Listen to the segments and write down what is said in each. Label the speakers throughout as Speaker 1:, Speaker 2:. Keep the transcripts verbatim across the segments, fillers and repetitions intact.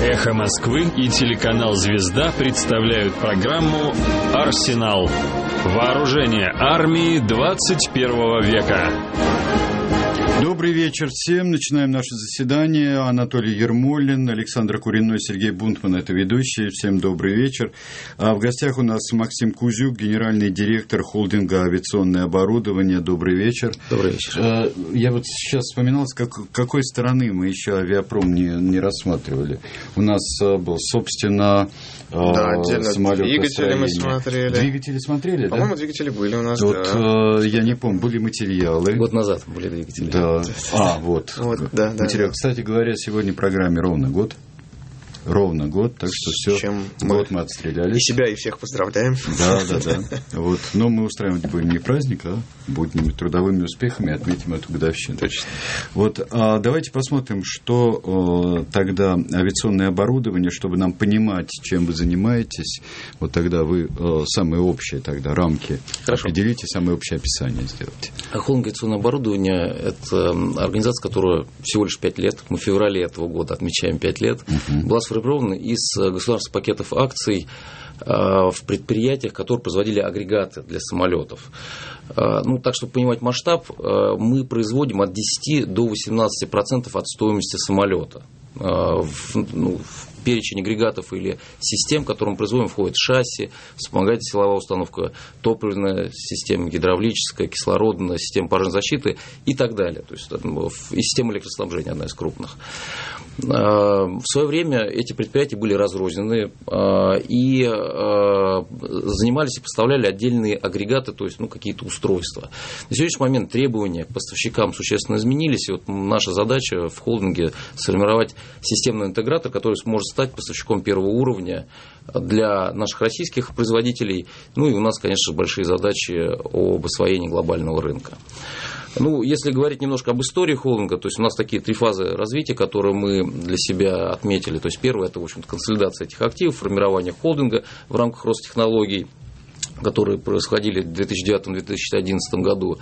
Speaker 1: «Эхо Москвы» и телеканал «Звезда» представляют программу «Арсенал». Вооружение армии двадцать первого века.
Speaker 2: Добрый вечер всем. Начинаем наше заседание. Анатолий Ермолин, Александр Куриной, Сергей Бунтман – это ведущие. Всем добрый вечер. А в гостях у нас Максим Кузюк, генеральный директор холдинга «Авиационное оборудование». Добрый вечер.
Speaker 3: Добрый вечер.
Speaker 2: Я вот сейчас вспоминал, с как, какой стороны мы еще авиапром не, не рассматривали. У нас был, собственно,
Speaker 4: да, отдельно двигатели мы смотрели.
Speaker 2: Двигатели смотрели,
Speaker 4: По-моему,
Speaker 2: да?
Speaker 4: двигатели были у нас,
Speaker 2: вот,
Speaker 4: да.
Speaker 2: Я не помню, были материалы.
Speaker 3: Год назад были двигатели.
Speaker 2: Да. А, вот.
Speaker 4: вот да, да,
Speaker 2: материал.
Speaker 4: Да.
Speaker 2: Кстати говоря, сегодня в программе ровно год. Ровно год, так что все,
Speaker 4: чем
Speaker 2: год
Speaker 4: мы
Speaker 2: мы отстрелялись.
Speaker 4: И себя, и всех поздравляем.
Speaker 2: Да, да, да. Вот. Но мы устраивать будем не праздник, а будними трудовыми успехами отметим эту годовщину.
Speaker 4: Точно.
Speaker 2: Вот, а давайте посмотрим, что о, тогда авиационное оборудование, чтобы нам понимать, чем вы занимаетесь. Вот тогда вы о, самые общие тогда рамки
Speaker 3: Хорошо.
Speaker 2: Определите, самое общее описание сделайте.
Speaker 3: Холдинг авиационное оборудование – это организация, которая всего лишь пять лет, мы в феврале этого года отмечаем пять лет, uh-huh. была сформирована из государственных пакетов акций в предприятиях, которые производили агрегаты для самолетов. Ну, так, чтобы понимать масштаб, мы производим от десяти до восемнадцати процентов от стоимости самолета. В, ну, в перечень агрегатов или систем, которые мы производим, входит шасси, вспомогательная силовая установка, топливная система, гидравлическая, кислородная, система пожарной защиты и так далее. То есть, и система электроснабжения одна из крупных. В свое время эти предприятия были разрознены и занимались и поставляли отдельные агрегаты, то есть ну, какие-то устройства. На сегодняшний момент требования к поставщикам существенно изменились, и вот наша задача в холдинге сформировать системный интегратор, который сможет стать поставщиком первого уровня для наших российских производителей. Ну и у нас, конечно, большие задачи об освоении глобального рынка. Ну, если говорить немножко об истории холдинга, то есть у нас такие три фазы развития, которые мы для себя отметили. То есть первое – это, в общем-то, консолидация этих активов, формирование холдинга в рамках Ростехнологий, которые происходили в две тысячи девятом - две тысячи одиннадцатом году.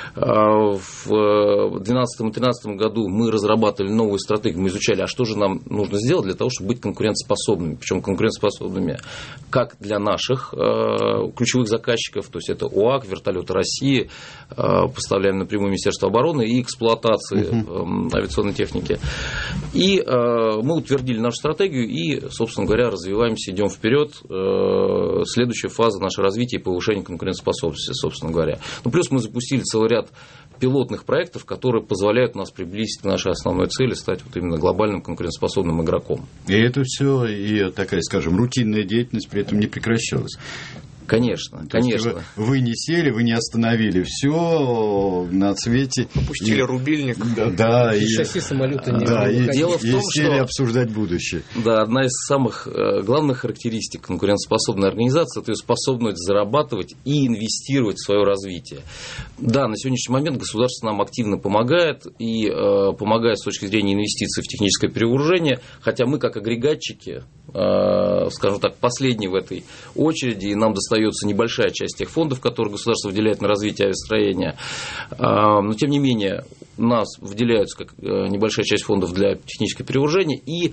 Speaker 3: В две тысячи двенадцатом - две тысячи тринадцатом году мы разрабатывали новую стратегию, мы изучали, а что же нам нужно сделать для того, чтобы быть конкурентоспособными. Причем конкурентоспособными как для наших ключевых заказчиков, то есть это ОАК, Вертолеты России, поставляем напрямую Министерство обороны и эксплуатации uh-huh. авиационной техники. И мы утвердили нашу стратегию и, собственно говоря, развиваемся, идем вперед. Следующая фаза нашего развития и повышения конкурентоспособности, собственно говоря. Ну, плюс мы запустили целый ряд пилотных проектов, которые позволяют нас приблизить к нашей основной цели, стать вот именно глобальным конкурентоспособным игроком. И это все, и такая, скажем, рутинная деятельность при этом не прекращалась. Конечно, то конечно. Вы, вы не сели, вы не остановили все на цвете.
Speaker 4: Опустили и, рубильник.
Speaker 2: Да, да
Speaker 5: и, и шасси самолета не
Speaker 2: да, и,
Speaker 3: Дело в том,
Speaker 2: и сели
Speaker 3: что
Speaker 2: обсуждать будущее.
Speaker 3: Да, одна из самых главных характеристик конкурентоспособной организации – это ее способность зарабатывать и инвестировать в свое развитие. Да, на сегодняшний момент государство нам активно помогает и э, помогает с точки зрения инвестиций в техническое перевооружение, хотя мы как агрегатчики, э, скажем так, последние в этой очереди, и нам достается небольшая часть тех фондов, которые государство выделяет на развитие авиастроения. Но, тем не менее, у нас выделяются как небольшая часть фондов для технического перевооружения, и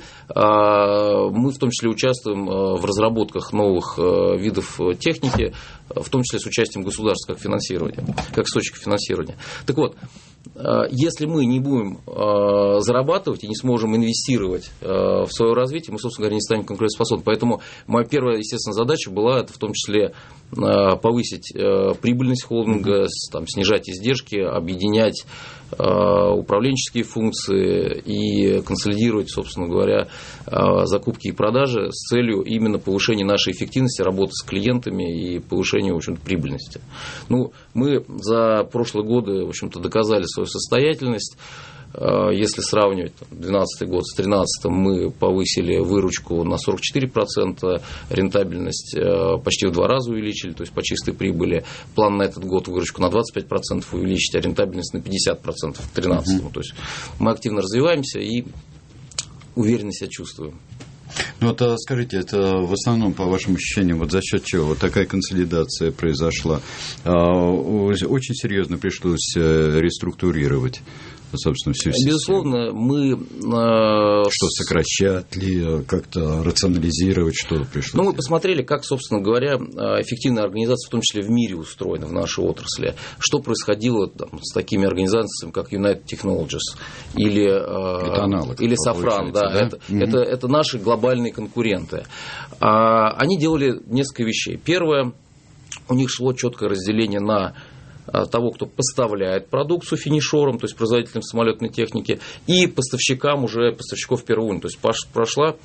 Speaker 3: мы в том числе участвуем в разработках новых видов техники, в том числе с участием государства как финансирования, как источника финансирования. Так вот, если мы не будем зарабатывать и не сможем инвестировать в свое развитие, мы, собственно говоря, не станем конкурентоспособными. Поэтому моя первая, естественно, задача была это в том числе повысить прибыльность холдинга, там, снижать издержки, объединять управленческие функции и консолидировать, собственно говоря, закупки и продажи с целью именно повышения нашей эффективности работы с клиентами и повышения, в общем-то, прибыльности. Ну, мы за прошлые годы, в общем-то, доказали свою состоятельность. Если сравнивать две тысячи двенадцатый год с две тысячи тринадцатым, мы повысили выручку на сорок четыре процента, рентабельность почти в два раза увеличили, то есть по чистой прибыли. План на этот год выручку на двадцать пять процентов увеличить, а рентабельность на пятьдесят процентов к две тысячи тринадцатому. То есть мы активно развиваемся и уверенно себя чувствуем.
Speaker 2: Ну, вот скажите, это в основном, по вашим ощущениям, вот за счет чего вот такая консолидация произошла? Очень серьезно пришлось реструктурировать собственно, всю систему?
Speaker 3: Безусловно, мы...
Speaker 2: Что, сокращать ли, как-то рационализировать, что пришло?
Speaker 3: Ну, мы посмотрели, как, собственно говоря, эффективная организация, в том числе в мире, устроена в нашей отрасли. Что происходило там, с такими организациями, как United Technologies или,
Speaker 2: аналог,
Speaker 3: или Safran. Да, да? Это, угу. это, это наши глобальные конкуренты. Они делали несколько вещей. Первое, у них шло четкое разделение на того, кто поставляет продукцию финишерам, то есть производителям самолетной техники, и поставщикам уже, поставщиков в первую очередь. То есть прошла,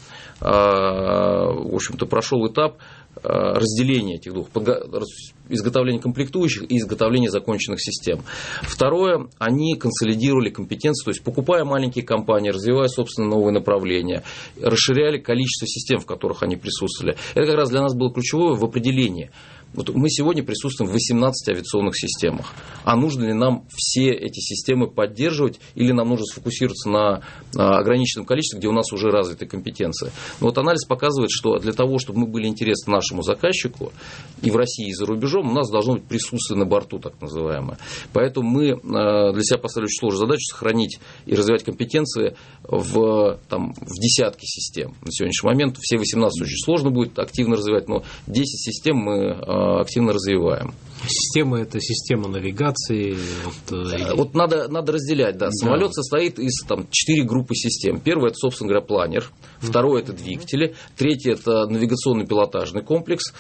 Speaker 3: в общем-то, прошел этап разделения этих двух, изготовления комплектующих и изготовления законченных систем. Второе, они консолидировали компетенции, то есть покупая маленькие компании, развивая собственные новые направления, расширяли количество систем, в которых они присутствовали. Это как раз для нас было ключевое в определении. Вот мы сегодня присутствуем в восемнадцати авиационных системах. А нужно ли нам все эти системы поддерживать, или нам нужно сфокусироваться на ограниченном количестве, где у нас уже развиты компетенции? Но вот анализ показывает, что для того, чтобы мы были интересны нашему заказчику и в России, и за рубежом, у нас должно быть присутствие на борту, так называемое. Поэтому мы для себя поставили очень сложную задачу сохранить и развивать компетенции в, там, в десятки систем. На сегодняшний момент все восемнадцать очень сложно будет активно развивать, но десять систем мы активно развиваем.
Speaker 5: Система – это система навигации. Это...
Speaker 3: Вот надо, надо разделять. Да. Да. Самолет состоит из там, четыре группы систем. Первое – это, собственно говоря, планер. Второе – это двигатели. Третье – это навигационно-пилотажный комплекс.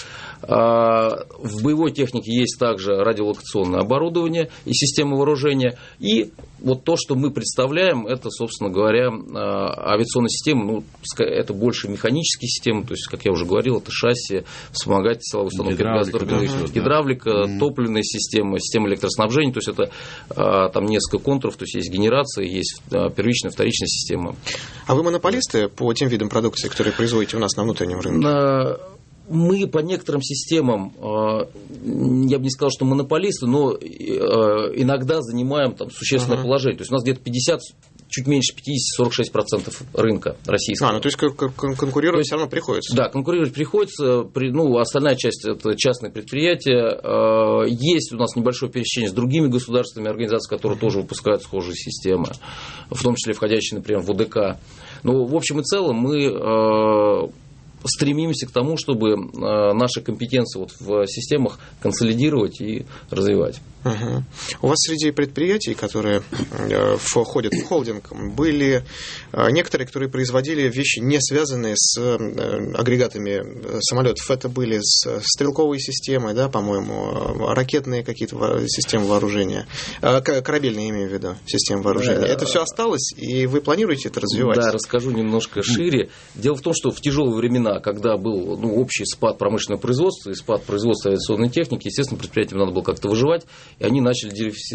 Speaker 3: В боевой технике есть также радиолокационное оборудование и система вооружения. И вот то, что мы представляем, это, собственно говоря, авиационная система. Ну, это больше механические системы. То есть, как я уже говорил, это шасси, вспомогательные силовые установки, гидравлика, да, гидравлика mm-hmm. топливная система, система электроснабжения. То есть, это там несколько контуров. То есть, есть генерация, есть первичная, вторичная система.
Speaker 4: А вы монополисты по тем видам продукции, которые производите у нас на внутреннем рынке?
Speaker 3: Мы по некоторым системам, я бы не сказал, что монополисты, но иногда занимаем там существенное uh-huh. положение. То есть у нас где-то пятьдесят, чуть меньше пятьдесят - сорок шесть процентов рынка российского.
Speaker 4: А, ну то есть конкурировать то есть, все равно приходится.
Speaker 3: Да, конкурировать приходится. Ну, остальная часть – это частные предприятия. Есть у нас небольшое пересечение с другими государственными организациями, которые uh-huh. тоже выпускают схожие системы, в том числе входящие, например, в ОДК. Но в общем и целом мы стремимся к тому, чтобы наши компетенции вот в системах консолидировать и развивать.
Speaker 4: Угу. У вас среди предприятий, которые входят в холдинг, были некоторые, которые производили вещи, не связанные с агрегатами самолетов. Это были стрелковые системы, да, по-моему, ракетные какие-то системы вооружения, корабельные, имею в виду, системы вооружения. Это все осталось, и вы планируете это развивать?
Speaker 3: Да, расскажу немножко шире. Дело в том, что в тяжелые времена, когда был ну, общий спад промышленного производства и спад производства авиационной техники, естественно, предприятиям надо было как-то выживать, и они начали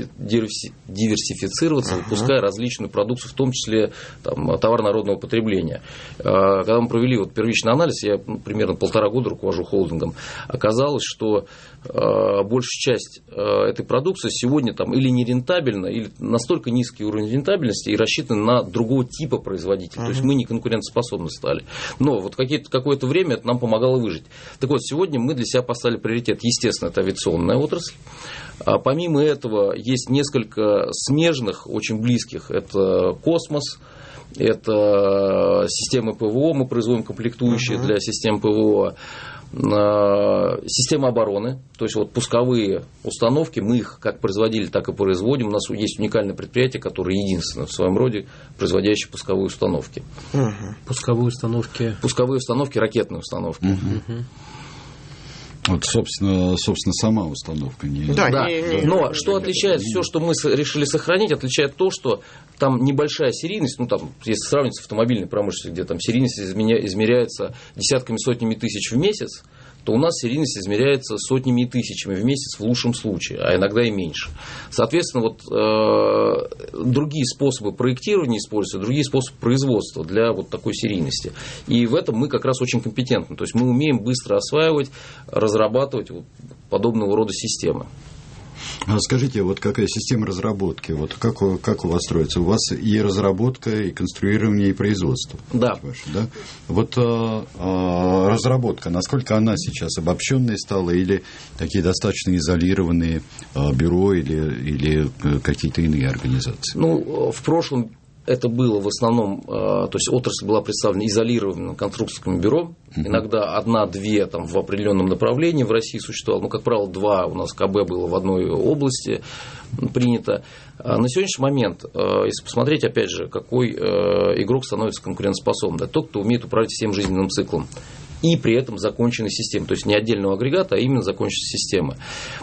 Speaker 3: диверсифицироваться, uh-huh. выпуская различную продукцию, в том числе там, товар народного потребления. Когда мы провели вот первичный анализ, я ну, примерно полтора года руковожу холдингом, оказалось, что большая часть этой продукции сегодня там, или нерентабельна, или настолько низкий уровень рентабельности и рассчитан на другого типа производителя. Uh-huh. То есть мы не конкурентоспособны стали. Но вот какое-то время это нам помогало выжить. Так вот, сегодня мы для себя поставили приоритет. Естественно, это авиационная отрасль. А помимо этого, есть несколько смежных, очень близких. Это космос, это системы ПВО. Мы производим комплектующие uh-huh. для систем ПВО. Система обороны, то есть вот пусковые установки, мы их как производили, так и производим. У нас есть уникальное предприятие, которое единственное в своем роде производящее пусковые установки.
Speaker 5: Угу. Пусковые установки?
Speaker 3: Пусковые установки, ракетные установки.
Speaker 5: Угу.
Speaker 2: Вот, собственно, собственно, сама установка. Не...
Speaker 3: Да, да. Не, не, но не, что не, отличает не, все, что мы решили сохранить, отличает то, что там небольшая серийность, ну там, если сравнить с автомобильной промышленностью, где там серийность измеряется десятками, сотнями тысяч в месяц, то у нас серийность измеряется сотнями и тысячами в месяц в лучшем случае, а иногда и меньше. Соответственно, вот, э, другие способы проектирования используются, другие способы производства для вот такой серийности. И в этом мы как раз очень компетентны. То есть мы умеем быстро осваивать, разрабатывать вот подобного рода системы.
Speaker 2: А скажите, вот какая система разработки? Вот как, как у вас строится? У вас и разработка, и конструирование, и производство.
Speaker 3: Да.
Speaker 2: Ваше, да? Вот а, а, разработка, насколько она сейчас обобщенной стала, или такие достаточно изолированные а, бюро или, или какие-то иные организации?
Speaker 3: Ну, в прошлом это было в основном, то есть отрасль была представлена изолированным конструкторским бюро, uh-huh. иногда одна-две там, в определенном направлении в России существовало, ну, как правило, два у нас КБ было в одной области принято. На сегодняшний момент, если посмотреть, опять же, какой игрок становится конкурентоспособным, да, тот, кто умеет управлять всем жизненным циклом. И при этом законченной системой, то есть не отдельного агрегата, а именно законченной системы.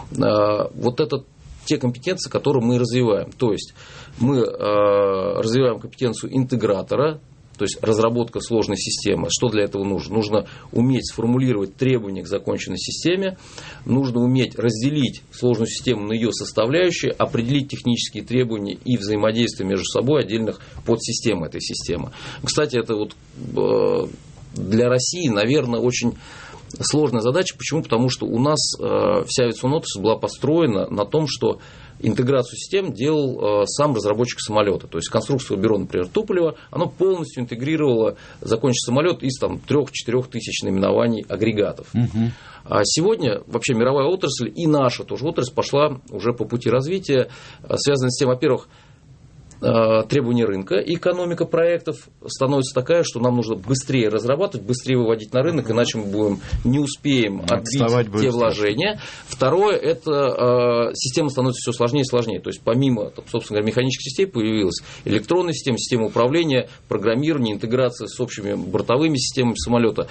Speaker 3: Вот это те компетенции, которые мы развиваем. То есть мы э, развиваем компетенцию интегратора, то есть разработка сложной системы. Что для этого нужно? Нужно уметь сформулировать требования к законченной системе, нужно уметь разделить сложную систему на ее составляющие, определить технические требования и взаимодействие между собой отдельных подсистем этой системы. Кстати, это вот э, для России, наверное, очень сложная задача. Почему? Потому что у нас э, вся авиационная отрасль была построена на том, что интеграцию систем делал э, сам разработчик самолета. То есть конструкторское бюро, например, Туполева, оно полностью интегрировало законченный самолет из там, трех-четырех тысяч наименований агрегатов. Угу. А сегодня вообще мировая отрасль и наша тоже отрасль пошла уже по пути развития, связанной с тем, во-первых, требования рынка, и экономика проектов становится такая, что нам нужно быстрее разрабатывать, быстрее выводить на рынок, иначе мы будем, не успеем отбить те вложения. Второе, это э, система становится все сложнее и сложнее. То есть помимо, там, собственно говоря, механических систем появилась электронная система, система управления, программирование, интеграция с общими бортовыми системами самолета.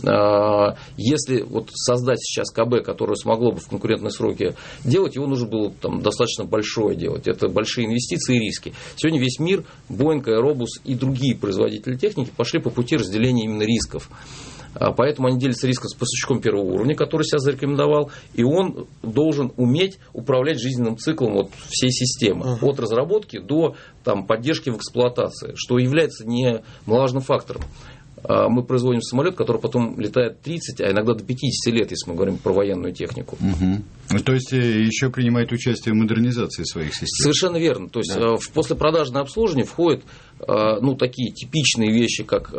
Speaker 3: Э, если вот создать сейчас КБ, которое смогло бы в конкурентные сроки делать, его нужно было там, достаточно большое делать. Это большие инвестиции и риски. Сегодня весь мир, Boeing, Airbus и другие производители техники пошли по пути разделения именно рисков. Поэтому они делятся риском с поставщиком первого уровня, который себя зарекомендовал, и он должен уметь управлять жизненным циклом вот всей системы, uh-huh. от разработки до там, поддержки в эксплуатации, что является немаловажным фактором. Мы производим самолет, который потом летает тридцать, а иногда до пятьдесят лет, если мы говорим про военную технику.
Speaker 2: Угу. То есть еще принимает участие в модернизации своих систем.
Speaker 3: Совершенно верно. То есть да. в послепродажное обслуживание входят ну, такие типичные вещи, как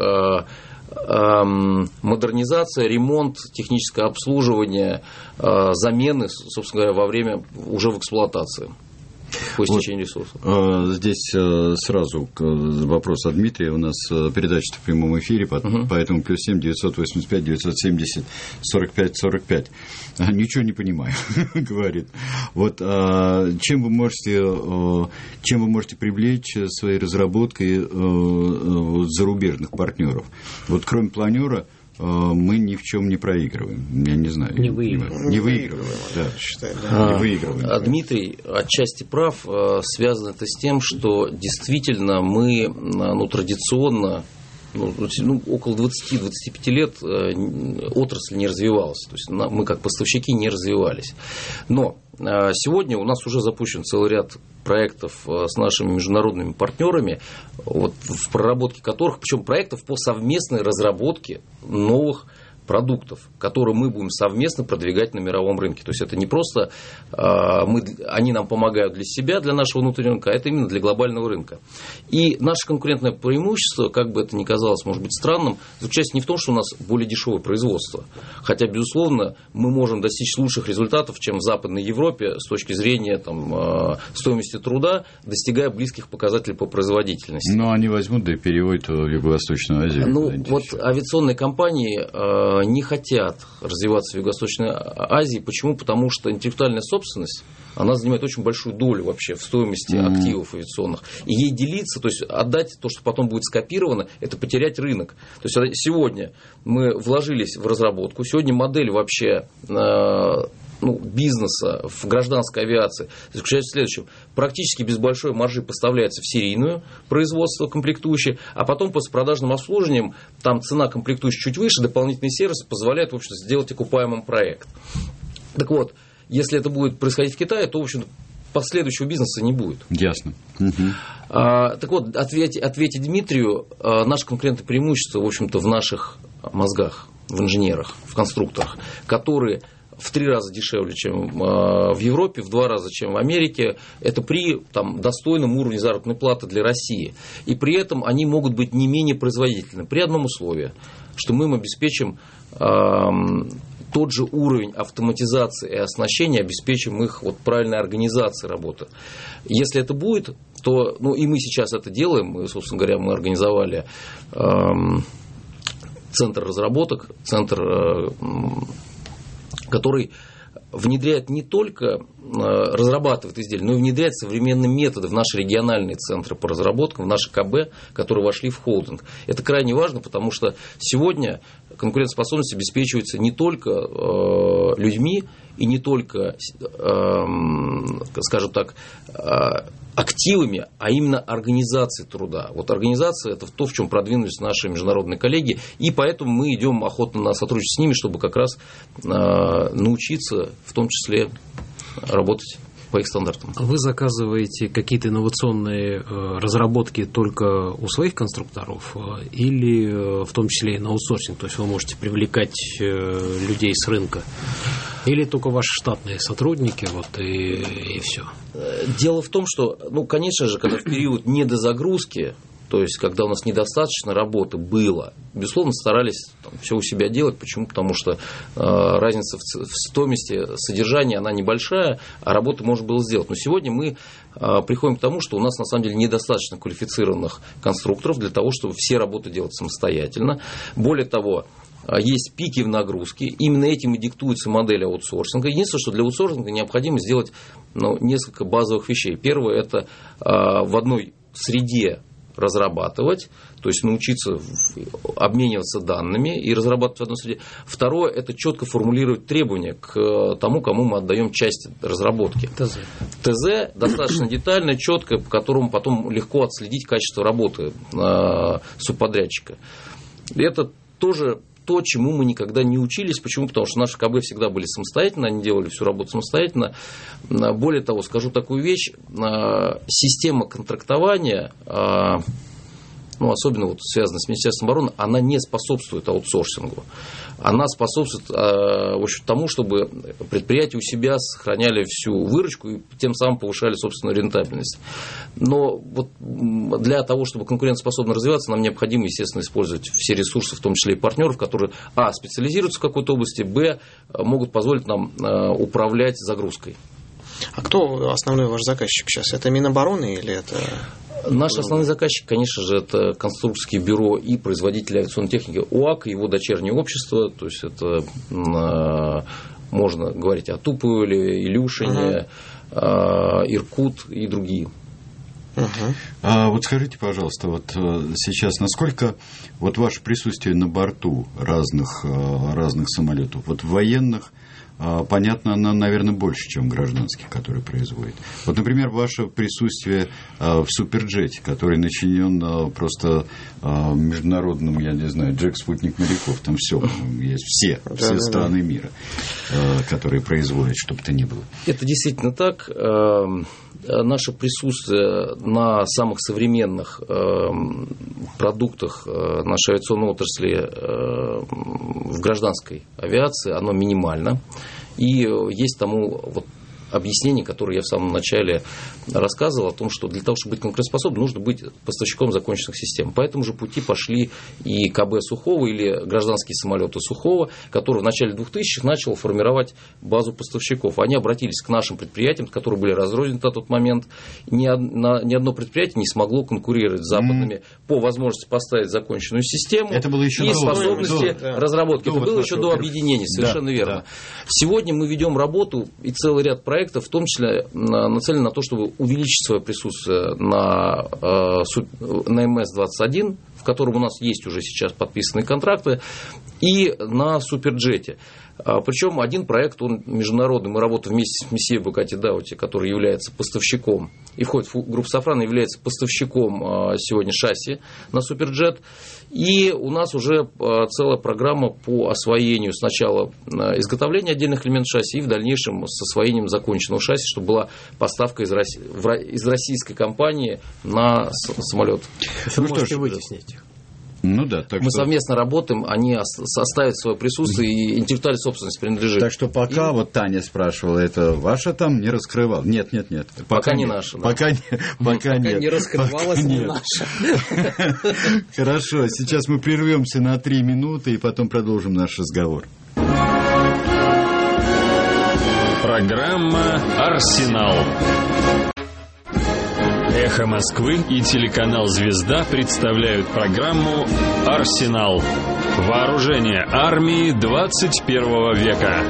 Speaker 3: модернизация, ремонт, техническое обслуживание, замены, собственно говоря, во время уже в эксплуатации. По истечению ресурсов.
Speaker 2: Вот, здесь сразу вопрос от Дмитрия. У нас передача в прямом эфире, uh-huh. поэтому плюс семь девятьсот восемьдесят пять девятьсот семьдесят сорок пять сорок пять. Ничего не понимаю, говорит. Вот чем вы можете, чем вы можете привлечь своей разработкой зарубежных партнеров? Вот кроме планера мы ни в чем не проигрываем. Я не знаю.
Speaker 5: Не выигрываем.
Speaker 2: Не выигрываем, да.
Speaker 4: Считаю,
Speaker 3: да.
Speaker 2: Не выигрываем.
Speaker 3: А, Дмитрий отчасти прав. Связано это с тем, что действительно мы ну, традиционно ну, ну, около двадцать-двадцать пять лет отрасль не развивалась. То есть мы как поставщики не развивались. Но сегодня у нас уже запущен целый ряд проектов с нашими международными партнерами, вот, в проработке которых, причем проектов по совместной разработке новых продуктов, которые мы будем совместно продвигать на мировом рынке. То есть это не просто э, мы, они нам помогают для себя, для нашего внутреннего рынка, а это именно для глобального рынка. И наше конкурентное преимущество, как бы это ни казалось, может быть, странным, заключается не в том, что у нас более дешевое производство. Хотя, безусловно, мы можем достичь лучших результатов, чем в Западной Европе с точки зрения там, э, стоимости труда, достигая близких показателей по производительности.
Speaker 2: Но они возьмут, да и переводят в Юго-Восточную Азию.
Speaker 3: Ну, вот авиационные компании э, не хотят развиваться в Юго-Восточной Азии. Почему? Потому что интеллектуальная собственность, она занимает очень большую долю вообще в стоимости mm-hmm. активов авиационных. И ей делиться, то есть отдать то, что потом будет скопировано, это потерять рынок. То есть сегодня мы вложились в разработку, сегодня модель вообще ну, бизнеса в гражданской авиации заключается в следующем. Практически без большой маржи поставляется в серийную производство комплектующие, а потом постпродажным обслуживанием там цена комплектующих чуть выше, дополнительные сервисы позволяют в общем, сделать окупаемым проект. Так вот, если это будет происходить в Китае, то в общем последующего бизнеса не будет.
Speaker 2: Ясно. Угу.
Speaker 3: А, так вот, ответить, ответить Дмитрию, а, наше конкурентное преимущество, в общем-то, в наших мозгах, в инженерах, в конструкторах, которые в три раза дешевле, чем в Европе, в два раза, чем в Америке. Это при там, достойном уровне заработной платы для России. И при этом они могут быть не менее производительны. При одном условии, что мы им обеспечим э, тот же уровень автоматизации и оснащения, обеспечим их вот, правильной организацией работы. Если это будет, то, ну и мы сейчас это делаем, мы, собственно говоря, мы организовали э, центр разработок, центр, э, который внедряет не только, разрабатывает изделия, но и внедряет современные методы в наши региональные центры по разработкам, в наши ка бэ, которые вошли в холдинг. Это крайне важно, потому что сегодня конкурентоспособность обеспечивается не только э, людьми и не только, э, скажем так, э, активами, а именно организацией труда. Вот организация – это то, в чем продвинулись наши международные коллеги, и поэтому мы идем охотно на сотрудничество с ними, чтобы как раз э, научиться, в том числе, работать по их стандартам.
Speaker 5: Вы заказываете какие-то инновационные э, разработки только у своих конструкторов э, или э, в том числе и на аутсорсинг? То есть вы можете привлекать э, людей с рынка? Или только ваши штатные сотрудники, вот и, и все?
Speaker 3: Дело в том, что, ну, конечно же, когда в период недозагрузки, то есть, когда у нас недостаточно работы было, безусловно, старались там, все у себя делать. Почему? Потому что э, разница в, в стоимости содержания, она небольшая, а работы можно было сделать. Но сегодня мы э, приходим к тому, что у нас, на самом деле, недостаточно квалифицированных конструкторов для того, чтобы все работы делать самостоятельно. Более того, есть пики в нагрузке, именно этим и диктуется модель аутсорсинга. Единственное, что для аутсорсинга необходимо сделать ну, несколько базовых вещей. Первое – это э, в одной среде разрабатывать, то есть научиться обмениваться данными и разрабатывать в одной среде. Второе – это четко формулировать требования к тому, кому мы отдаем часть разработки.
Speaker 5: ТЗ.
Speaker 3: ТЗ достаточно детально, четко, по которому потом легко отследить качество работы э, субподрядчика. Это тоже то, чему мы никогда не учились. Почему? Потому что наши ка бэ всегда были самостоятельно, они делали всю работу самостоятельно. Более того, скажу такую вещь, система контрактования, ну, особенно вот связанная с Министерством обороны, она не способствует аутсорсингу. Она способствует в общем, тому, чтобы предприятия у себя сохраняли всю выручку и тем самым повышали собственную рентабельность. Но вот для того, чтобы конкурентоспособно развиваться, нам необходимо, естественно, использовать все ресурсы, в том числе и партнеров, которые, а, специализируются в какой-то области, б, могут позволить нам управлять загрузкой.
Speaker 4: А кто основной ваш заказчик сейчас? Это Минобороны или это...
Speaker 3: Наш основной заказчик, конечно же, это конструкторские бюро и производители авиационной техники УАК, его дочернее общество, то есть это можно говорить о Туполе, Илюшине, uh-huh. Иркут и другие.
Speaker 2: Uh-huh. А вот скажите, пожалуйста, вот сейчас насколько вот ваше присутствие на борту разных, разных самолетов, вот военных, понятно, она, наверное, больше, чем гражданских, которые производят. Вот, например, ваше присутствие в Суперджете, который начинен просто международным, я не знаю, Джек Спутник моряков, там все, есть все, все страны мира, которые производят, что бы то ни было.
Speaker 3: Это действительно так. Наше присутствие на самых современных продуктах нашей авиационной отрасли в гражданской авиации, оно минимально. И есть тому вот объяснение, которое я в самом начале рассказывал, о том, что для того, чтобы быть конкурентоспособным, нужно быть поставщиком законченных систем. По этому же пути пошли и ка бэ Сухого, или гражданские самолеты Сухого, который в начале двухтысячных начал формировать базу поставщиков. Они обратились к нашим предприятиям, которые были разрознены на тот момент. Ни одно, ни одно предприятие не смогло конкурировать с западными mm. по возможности поставить законченную систему.
Speaker 2: Это было еще
Speaker 3: и
Speaker 2: до,
Speaker 3: способности
Speaker 2: до,
Speaker 3: разработки.
Speaker 2: до,
Speaker 3: Это было
Speaker 2: до,
Speaker 3: еще
Speaker 2: до,
Speaker 3: до объединения, совершенно
Speaker 2: да,
Speaker 3: верно.
Speaker 2: Да.
Speaker 3: Сегодня мы ведем работу и целый ряд проектов, в том числе нацелены на то, чтобы увеличить свое присутствие на, на эм эс двадцать один, в котором у нас есть уже сейчас подписанные контракты, и на Суперджете. Причем один проект, он международный, мы работаем вместе с месье Букати Даути, который является поставщиком, и входит в группу Сафрана, является поставщиком сегодня шасси на Суперджет. И у нас уже целая программа по освоению сначала изготовления отдельных элементов шасси, и в дальнейшем с освоением законченного шасси, чтобы была поставка из, России, из российской компании на самолет.
Speaker 5: Вы можете вытеснить их.
Speaker 2: Ну да, так
Speaker 3: Мы
Speaker 2: что...
Speaker 3: совместно работаем, они составят свое присутствие, и интеллектуальная собственность принадлежит.
Speaker 2: Так что пока, и... вот Таня спрашивала, это ваша там, не раскрывал? Нет, нет, нет.
Speaker 3: Пока, пока не наша. Да.
Speaker 2: Пока, не, пока, нет.
Speaker 3: не раскрывалась, не наша.
Speaker 2: Хорошо, сейчас мы прервемся на три минуты и потом продолжим наш разговор.
Speaker 1: Программа «Арсенал». «Эхо Москвы» и телеканал «Звезда» представляют программу «Арсенал». Вооружение армии двадцать первого века.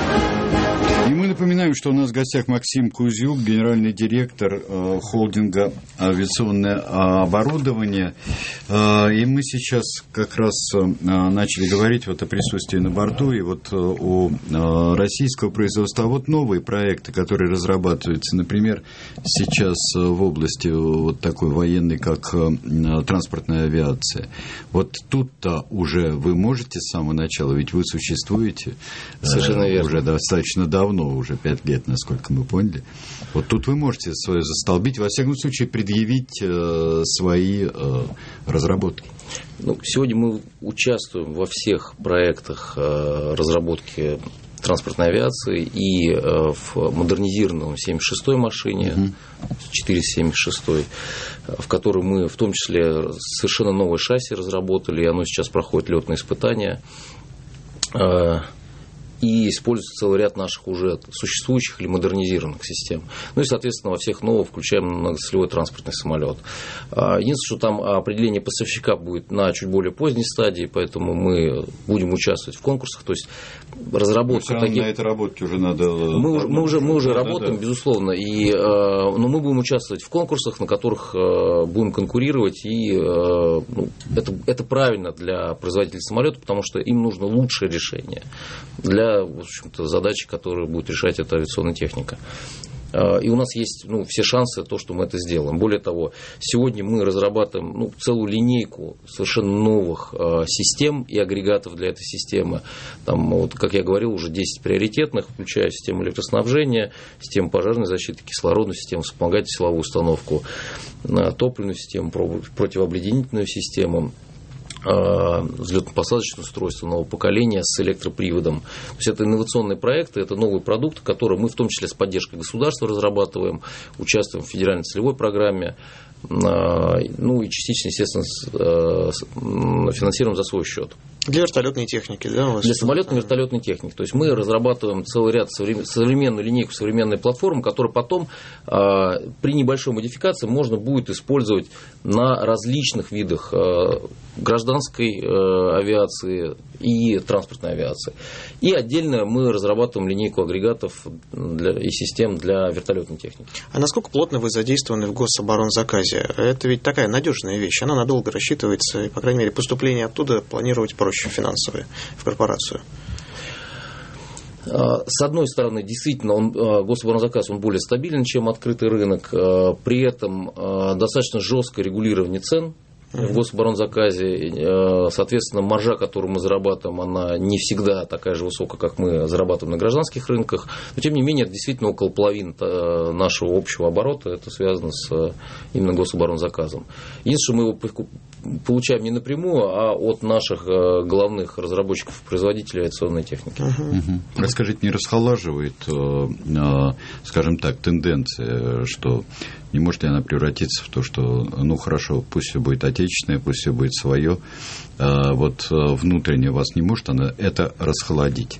Speaker 2: И мы напоминаем, что у нас в гостях Максим Кузюк, генеральный директор э, холдинга «Авиационное оборудование». Э, и мы сейчас как раз э, начали говорить вот о присутствии на борту и вот э, о э, российского производства. А вот новые проекты, которые разрабатываются, например, сейчас э, в области вот такой военной, как э, транспортная авиация. Вот тут-то уже вы можете с самого начала, ведь вы существуете
Speaker 3: Совершенно
Speaker 2: э,
Speaker 3: верно.
Speaker 2: уже достаточно давно, уже пять лет, насколько мы поняли. Вот тут вы можете свое застолбить, во всяком случае, предъявить э, свои э, разработки.
Speaker 3: Ну, сегодня мы участвуем во всех проектах э, разработки транспортной авиации и э, в модернизированном семьдесят шестой машине, uh-huh. четыреста семьдесят шесть, в которой мы в том числе совершенно новое шасси разработали, и оно сейчас проходит летные испытания. Э, И используется целый ряд наших уже существующих или модернизированных систем. Ну и, соответственно, во всех новых включаем многоцелевой транспортный самолет. Единственное, что там определение поставщика будет на чуть более поздней стадии, поэтому мы будем участвовать в конкурсах. То есть разработка таких...
Speaker 2: На этой работе уже надо...
Speaker 3: Мы, уже, мы уже, мы уже
Speaker 2: да,
Speaker 3: работаем,
Speaker 2: да, да.
Speaker 3: безусловно, и, но мы будем участвовать в конкурсах, на которых будем конкурировать, и ну, это, это правильно для производителей самолета, потому что им нужно лучшее решение для в общем-то, задачи, которые будет решать эта авиационная техника. И у нас есть ну, все шансы, то, что мы это сделаем. Более того, сегодня мы разрабатываем ну, целую линейку совершенно новых э, систем и агрегатов для этой системы. Там, вот, как я говорил, уже десять приоритетных, включая систему электроснабжения, систему пожарной защиты, кислородную систему, вспомогательную силовую установку, э, топливную систему, противообледенительную систему, взлетно-посадочное устройство нового поколения с электроприводом. То есть это инновационные проекты, это новые продукты, которые мы в том числе с поддержкой государства разрабатываем, участвуем в федеральной целевой программе, ну и частично, естественно, финансируем за свой счет.
Speaker 4: Для вертолетной техники, да? У вас
Speaker 3: Для самолетной и вертолетной техники. То есть мы разрабатываем целый ряд современ... современную линейку, современной платформы, которую потом э, при небольшой модификации можно будет использовать на различных видах э, гражданской э, авиации и транспортной авиации. И отдельно мы разрабатываем линейку агрегатов для... и систем для вертолетной техники.
Speaker 4: А насколько плотно вы задействованы в гособоронзаказе? Это ведь такая надежная вещь, она надолго рассчитывается, и, по крайней мере, поступление оттуда планировать проще финансовые в корпорацию.
Speaker 3: С одной стороны, действительно, он, гособоронзаказ он более стабилен, чем открытый рынок. При этом достаточно жесткое регулирование цен в гособоронзаказе. Соответственно, маржа, которую мы зарабатываем, она не всегда такая же высокая, как мы зарабатываем на гражданских рынках. Но, тем не менее, это действительно около половины нашего общего оборота. Это связано с именно гособоронзаказом. Единственное, мы его получаем не напрямую, а от наших главных разработчиков и производителей авиационной техники.
Speaker 2: Uh-huh. Расскажите, не расхолаживает, скажем так, тенденция, что не может ли она превратиться в то, что, ну, хорошо, пусть все будет отечественное, пусть все будет свое, вот внутренне вас не может она это расхолодить?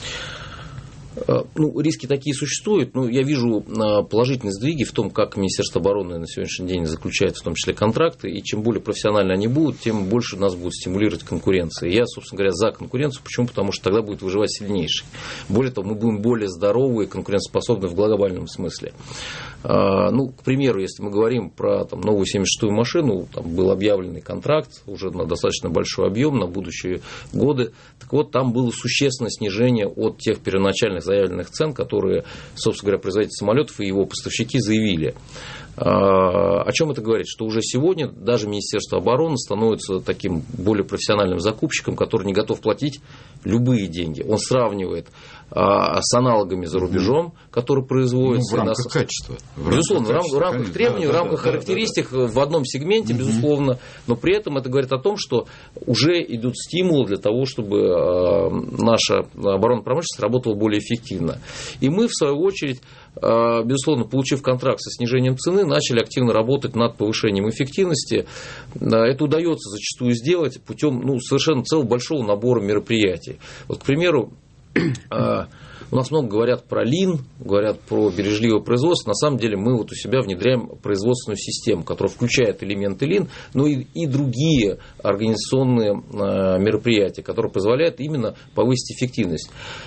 Speaker 3: Ну, риски такие существуют, но я вижу положительные сдвиги в том, как Министерство обороны на сегодняшний день заключает в том числе контракты, и чем более профессионально они будут, тем больше нас будут стимулировать конкуренция. Я, собственно говоря, за конкуренцию. Почему? Потому что тогда будет выживать сильнейший. Более того, мы будем более здоровы и конкурентоспособны в глобальном смысле. Ну, к примеру, если мы говорим про там, новую семьдесят шестую машину, там был объявленный контракт уже на достаточно большой объем на будущие годы. Так вот, там было существенное снижение от тех первоначальных заявленных цен, которые, собственно говоря, производитель самолетов и его поставщики заявили. О чем это говорит? Что уже сегодня даже Министерство обороны становится таким более профессиональным закупщиком, который не готов платить любые деньги. Он сравнивает а, с аналогами за рубежом, которые производятся.
Speaker 2: Ну, в рамках качества.
Speaker 3: Безусловно, в рамках, в рамках требований,
Speaker 2: да,
Speaker 3: в рамках
Speaker 2: да,
Speaker 3: характеристик
Speaker 2: да, да.
Speaker 3: в одном сегменте, безусловно, но при этом это говорит о том, что уже идут стимулы для того, чтобы а, наша оборонная промышленность работала более эффективно. И мы, в свою очередь, а, безусловно, получив контракт со снижением цены, начали активно работать над повышением эффективности. Это удается зачастую сделать путем ну, совершенно целого большого набора мероприятий. Вот, к примеру, у нас много говорят про лин, говорят про бережливое производство. На самом деле мы вот у себя внедряем производственную систему, которая включает элементы лин, но и, и другие организационные мероприятия, которые позволяют именно повысить эффективность.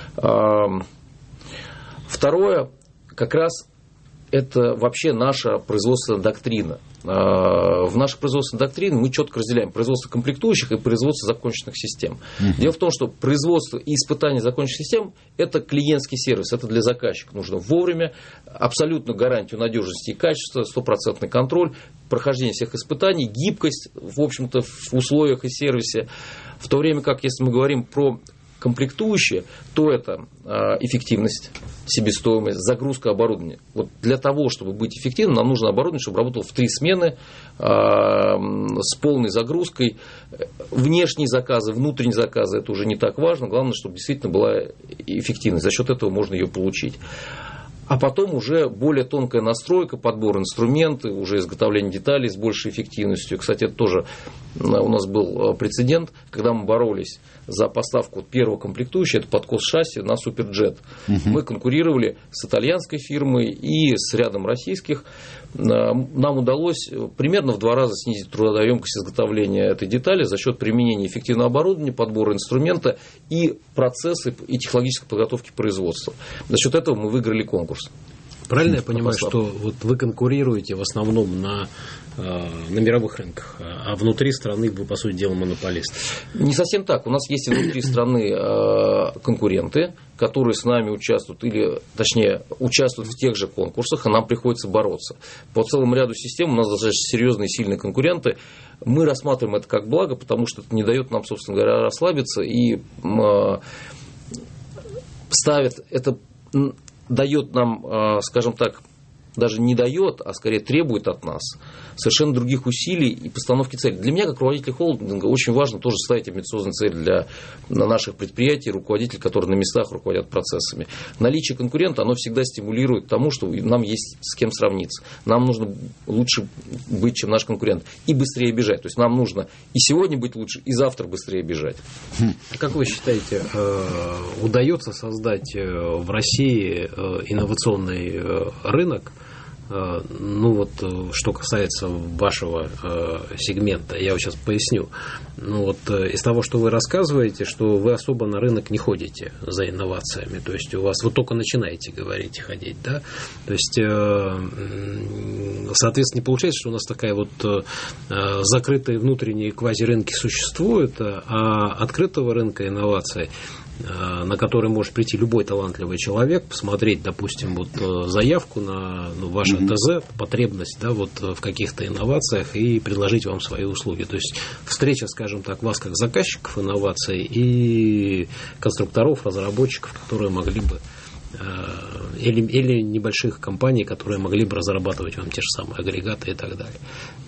Speaker 3: Второе, как раз это вообще наша производственная доктрина. В нашей производственной доктрине мы четко разделяем производство комплектующих и производство законченных систем. Uh-huh. Дело в том, что производство и испытание законченных систем – это клиентский сервис, это для заказчика. Нужно вовремя, абсолютную гарантию надежности и качества, стопроцентный контроль, прохождение всех испытаний, гибкость, в общем-то, в условиях и сервисе. В то время как, если мы говорим про комплектующие, то это эффективность, себестоимость, загрузка оборудования. Вот для того, чтобы быть эффективным, нам нужно оборудование, чтобы работало в три смены с полной загрузкой. Внешние заказы, внутренние заказы – это уже не так важно. Главное, чтобы действительно была эффективность. За счет этого можно ее получить. А потом уже более тонкая настройка, подбор инструментов, уже изготовление деталей с большей эффективностью. Кстати, это тоже у нас был прецедент, когда мы боролись за поставку первого комплектующего, это подкос шасси на Суперджет. Угу. Мы конкурировали с итальянской фирмой и с рядом российских. Нам удалось примерно в два раза снизить трудоемкость изготовления этой детали за счет применения эффективного оборудования, подбора инструмента и процессы и технологической подготовки производства. За счет этого мы выиграли конкурс.
Speaker 5: Правильно я понимаю, что вот вы конкурируете в основном на, на мировых рынках, а внутри страны вы, по сути дела, монополист?
Speaker 3: Не совсем так. У нас есть и внутри страны конкуренты, которые с нами участвуют, или, точнее, участвуют в тех же конкурсах, а нам приходится бороться. По целому ряду систем у нас достаточно серьезные и сильные конкуренты. Мы рассматриваем это как благо, потому что это не дает нам, собственно говоря, расслабиться и ставит это... дает нам, скажем так, даже не дает, а скорее требует от нас совершенно других усилий и постановки целей. Для меня, как руководителя холдинга, очень важно тоже ставить амбициозные цели для наших предприятий, руководителей, которые на местах руководят процессами. Наличие конкурента, оно всегда стимулирует к тому, что нам есть с кем сравниться. Нам нужно лучше быть, чем наш конкурент, и быстрее бежать. То есть нам нужно и сегодня быть лучше, и завтра быстрее бежать.
Speaker 5: Как вы считаете, удается создать в России инновационный рынок? Ну вот, что касается вашего э, сегмента, я вот сейчас поясню. Ну вот, э, из того, что вы рассказываете, что вы особо на рынок не ходите за инновациями, то есть у вас вы только начинаете говорить ходить, да? То есть, э, соответственно, не получается, что у нас такая вот э, закрытые внутренние квазирынки существуют, а открытого рынка инноваций, на который может прийти любой талантливый человек, посмотреть, допустим, вот заявку на ну, ваше mm-hmm. ТЗ, потребность, да, вот в каких-то инновациях и предложить вам свои услуги. То есть встреча, скажем так, вас как заказчиков инноваций и конструкторов, разработчиков, которые могли бы или, или небольших компаний, которые могли бы разрабатывать вам те же самые агрегаты и так далее.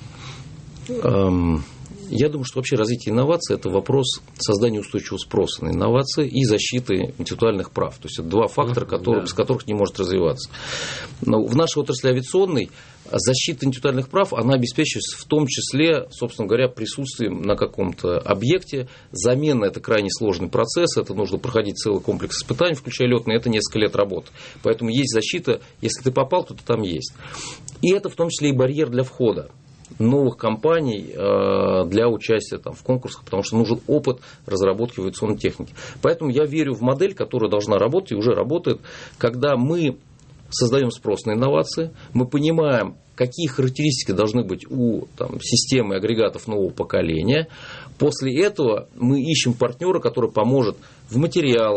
Speaker 3: Um... Я думаю, что вообще развитие инноваций – это вопрос создания устойчивого спроса на инновации и защиты интеллектуальных прав. То есть, это два фактора, которые, да. без которых не может развиваться. Но в нашей отрасли авиационной защита интеллектуальных прав, она обеспечивается в том числе, собственно говоря, присутствием на каком-то объекте. Замена – это крайне сложный процесс, это нужно проходить целый комплекс испытаний, включая летные, это несколько лет работы. Поэтому есть защита, если ты попал, то ты там есть. И это в том числе и барьер для входа новых компаний для участия там, в конкурсах, потому что нужен опыт разработки авиационной техники. Поэтому я верю в модель, которая должна работать и уже работает, когда мы создаем спрос на инновации, мы понимаем, какие характеристики должны быть у там, системы агрегатов нового поколения. После этого мы ищем партнера, который поможет в материалах, в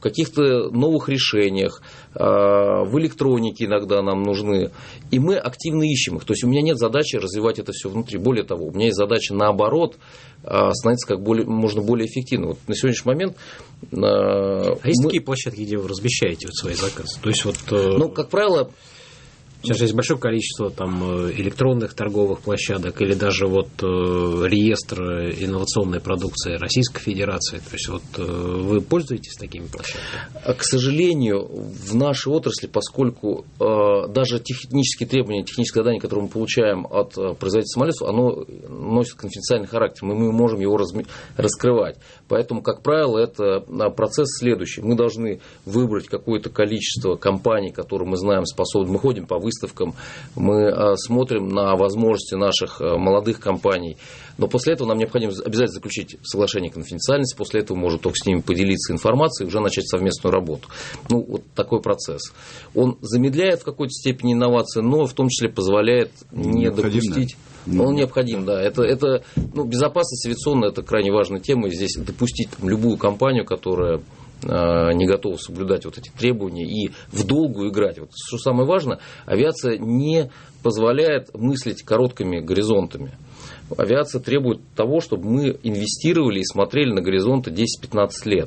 Speaker 3: каких-то новых решениях, в электронике иногда нам нужны. И мы активно ищем их. То есть у меня нет задачи развивать это все внутри. Более того, у меня есть задача наоборот становиться как более, можно более эффективно. Вот на сегодняшний момент...
Speaker 5: А есть мы... такие площадки, где вы размещаете вот свои заказы? То есть вот...
Speaker 3: Ну, как правило...
Speaker 5: Сейчас есть большое количество там электронных торговых площадок или даже вот э, реестр инновационной продукции Российской Федерации. То есть вот э, вы пользуетесь такими площадками?
Speaker 3: К сожалению, в нашей отрасли, поскольку э, даже технические требования, технические задания, которые мы получаем от э, производителя самолетов, оно носит конфиденциальный характер, мы не можем его разми- раскрывать. Поэтому, как правило, это процесс следующий. Мы должны выбрать какое-то количество компаний, которые мы знаем способны. Мы ходим по выставкам, выставкам, мы смотрим на возможности наших молодых компаний, но после этого нам необходимо обязательно заключить соглашение о конфиденциальности, после этого можно только с ними поделиться информацией и уже начать совместную работу. Ну, вот такой процесс. Он замедляет в какой-то степени инновации, но в том числе позволяет не допустить... Но он необходим, да. Это, это, ну, безопасность авиационная – это крайне важная тема. И здесь допустить там, любую компанию, которая не готова соблюдать вот эти требования и в долгую играть. Вот, что самое важное, авиация не позволяет мыслить короткими горизонтами. Авиация требует того, чтобы мы инвестировали и смотрели на горизонты десять-пятнадцать лет.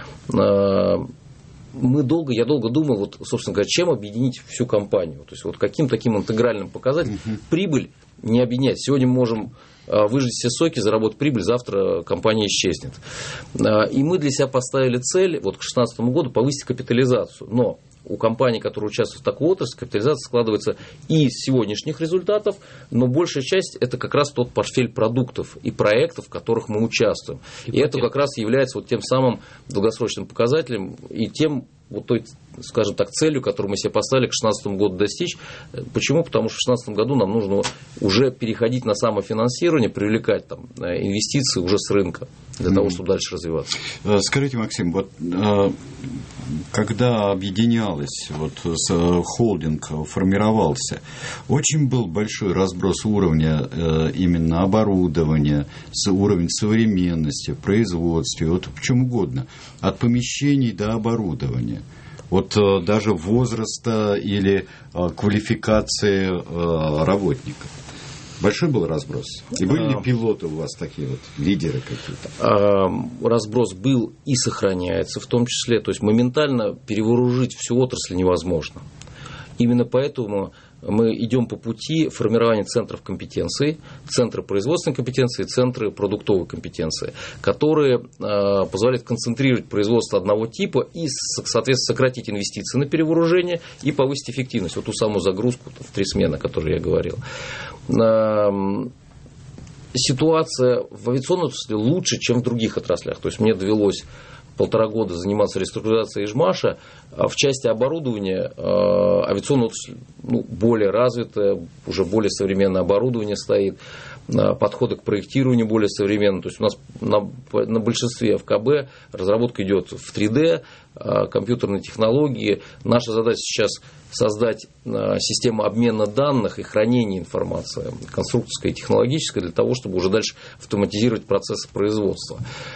Speaker 3: Мы долго, я долго думал, вот, собственно говоря, чем объединить всю компанию. То есть, вот каким таким интегральным показателем. Uh-huh. Прибыль не объединять. Сегодня мы можем выжать все соки, заработать прибыль, завтра компания исчезнет. И мы для себя поставили цель вот к две тысячи шестнадцатому году повысить капитализацию. Но у компаний, которые участвуют в такой отрасли, капитализация складывается и из сегодняшних результатов, но большая часть это как раз тот портфель продуктов и проектов, в которых мы участвуем. И, и это как раз является вот тем самым долгосрочным показателем и тем, вот той, скажем так, целью, которую мы себе поставили к две тысячи шестнадцатому году достичь. Почему? Потому что в две тысячи шестнадцатом году нам нужно уже переходить на самофинансирование, привлекать там инвестиции уже с рынка для mm. того, чтобы дальше развиваться.
Speaker 2: Скажите, Максим, вот когда объединялось, вот холдинг формировался, очень был большой разброс уровня именно оборудования, уровень современности, производства, вот в чем угодно, от помещений до оборудования. Вот даже возраста или квалификации работников. Большой был разброс? И были ли пилоты у вас такие вот, лидеры какие-то?
Speaker 3: Разброс был и сохраняется в том числе. То есть моментально перевооружить всю отрасль невозможно. Именно поэтому мы идем по пути формирования центров компетенции, центры производственной компетенции, центры продуктовой компетенции, которые э, позволяют концентрировать производство одного типа и, соответственно, сократить инвестиции на перевооружение и повысить эффективность. Вот ту самую загрузку в три смены, о которой я говорил. Э, ситуация в авиационной отрасли лучше, чем в других отраслях. То есть мне довелось полтора года заниматься реструктуризацией Ижмаша, а в части оборудования э, авиационная отрасль ну, более развитая, уже более современное оборудование стоит, э, подходы к проектированию более современные. То есть у нас на, на большинстве эф ка бэ разработка идет в три дэ, э, компьютерные технологии. Наша задача сейчас создать э, систему обмена данных и хранения информации, конструкторская и технологическая, для того, чтобы уже дальше автоматизировать процессы производства.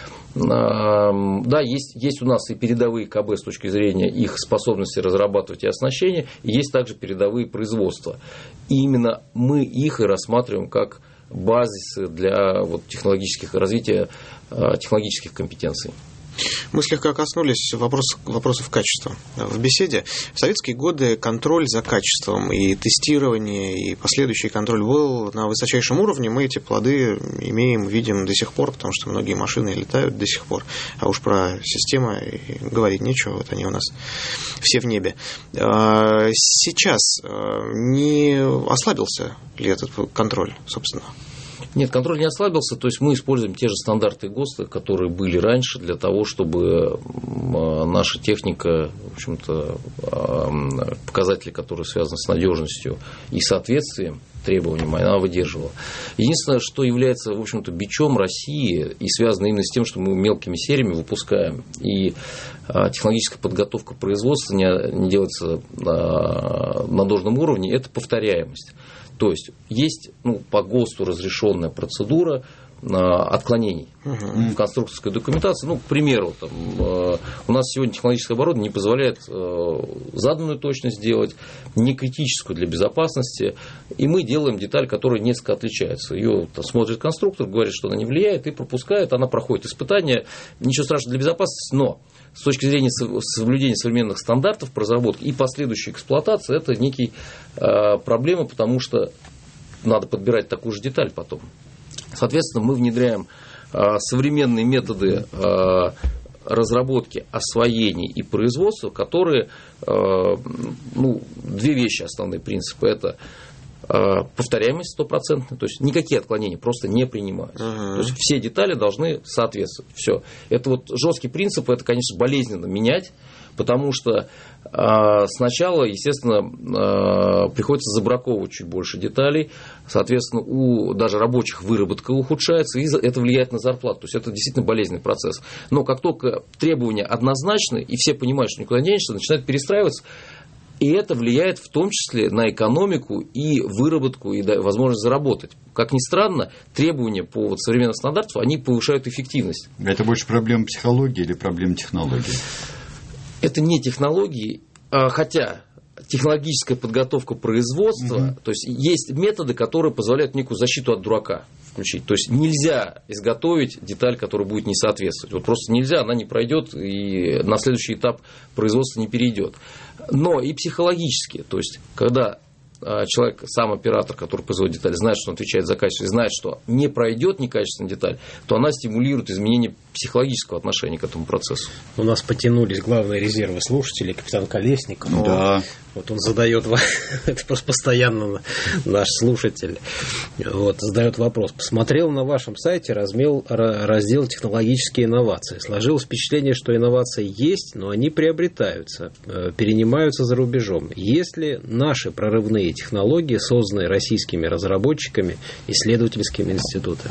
Speaker 3: Да, есть, есть у нас и передовые ка бэ с точки зрения их способности разрабатывать и оснащение, и есть также передовые производства. И именно мы их и рассматриваем как базисы для вот, технологических развития технологических компетенций.
Speaker 4: Мы слегка коснулись вопрос, вопросов качества в беседе. В советские годы контроль за качеством и тестирование, и последующий контроль был на высочайшем уровне. Мы эти плоды имеем, видим до сих пор, потому что многие машины летают до сих пор. А уж про системы говорить нечего, вот они у нас все в небе. Сейчас не ослабился ли этот контроль, собственно?
Speaker 3: Нет, контроль не ослабился, то есть мы используем те же стандарты ГОСТа, которые были раньше, для того, чтобы наша техника, в общем-то, показатели, которые связаны с надежностью и соответствием требованиям, она выдерживала. Единственное, что является, в общем-то, бичом России и связано именно с тем, что мы мелкими сериями выпускаем, и технологическая подготовка производства не, не делается на, на должном уровне, это повторяемость. То есть, есть ну, по ГОСТу разрешенная процедура отклонений uh-huh. в конструкторской документации. Ну, к примеру, там, у нас сегодня технологическое оборудование не позволяет заданную точность сделать, не критическую для безопасности, и мы делаем деталь, которая несколько отличается. Ее там, смотрит конструктор, говорит, что она не влияет, и пропускает, она проходит испытания. Ничего страшного для безопасности, но с точки зрения соблюдения современных стандартов по разработке и последующей эксплуатации, это некий э, проблема, потому что надо подбирать такую же деталь потом. Соответственно, мы внедряем э, современные методы э, разработки, освоения и производства, которые, э, ну, две вещи основные принципы. Это э, повторяемость стопроцентная, то есть никакие отклонения просто не принимаются. Uh-huh. То есть все детали должны соответствовать. Все. Это вот жесткий принцип, это, конечно, болезненно менять, потому что э, сначала, естественно, э, приходится забраковывать чуть больше деталей, соответственно, у даже рабочих выработка ухудшается, и это влияет на зарплату. То есть это действительно болезненный процесс. Но как только требования однозначны, и все понимают, что никуда не денешься, начинают перестраиваться, и это влияет в том числе на экономику и выработку, и возможность заработать. Как ни странно, требования по вот современным стандартам, они повышают эффективность.
Speaker 2: Это больше проблема психологии или проблема технологии? Это
Speaker 3: не технологии, хотя технологическая подготовка производства, угу. то есть есть методы, которые позволяют некую защиту от дурака включить. То есть нельзя изготовить деталь, которая будет не соответствовать. Вот просто нельзя, она не пройдет и на следующий этап производства не перейдет. Но и психологически, то есть когда человек, сам оператор, который производит деталь, знает, что он отвечает за качество, и знает, что не пройдет некачественная деталь, то она стимулирует изменение психологического отношения к этому процессу.
Speaker 5: У нас потянулись главные резервы слушателей, капитан Колесников.
Speaker 2: Да.
Speaker 5: Вот он задает, это просто постоянно наш слушатель, вот, задает вопрос. Посмотрел на вашем сайте раздел, раздел технологические инновации. Сложилось впечатление, что инновации есть, но они приобретаются, перенимаются за рубежом. Есть ли наши прорывные технологии, созданные российскими разработчиками, исследовательскими институтами?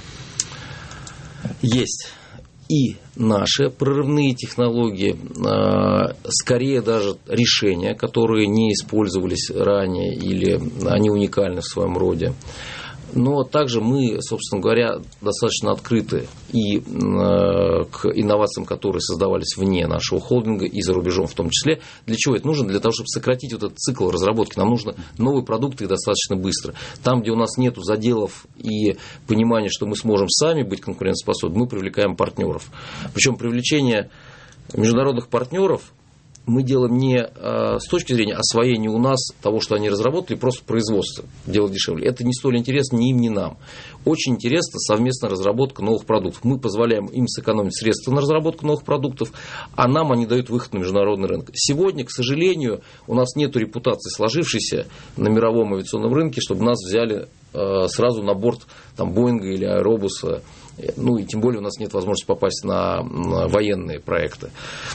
Speaker 3: Есть. И наши прорывные технологии, скорее даже решения, которые не использовались ранее или они уникальны в своем роде. Но также мы, собственно говоря, достаточно открыты и к инновациям, которые создавались вне нашего холдинга и за рубежом в том числе. Для чего это нужно? Для того, чтобы сократить вот этот цикл разработки. Нам нужно новые продукты достаточно быстро. Там, где у нас нет заделов и понимания, что мы сможем сами быть конкурентоспособны, мы привлекаем партнеров. Причем привлечение международных партнеров мы делаем не с точки зрения освоения у нас того, что они разработали, просто производство делать дешевле. Это не столь интересно ни им, ни нам. Очень интересна совместная разработка новых продуктов. Мы позволяем им сэкономить средства на разработку новых продуктов, а нам они дают выход на международный рынок. Сегодня, к сожалению, у нас нет репутации сложившейся на мировом авиационном рынке, чтобы нас взяли сразу на борт там, Боинга или Аэробуса. Ну и тем более у нас нет возможности попасть на, на военные проекты.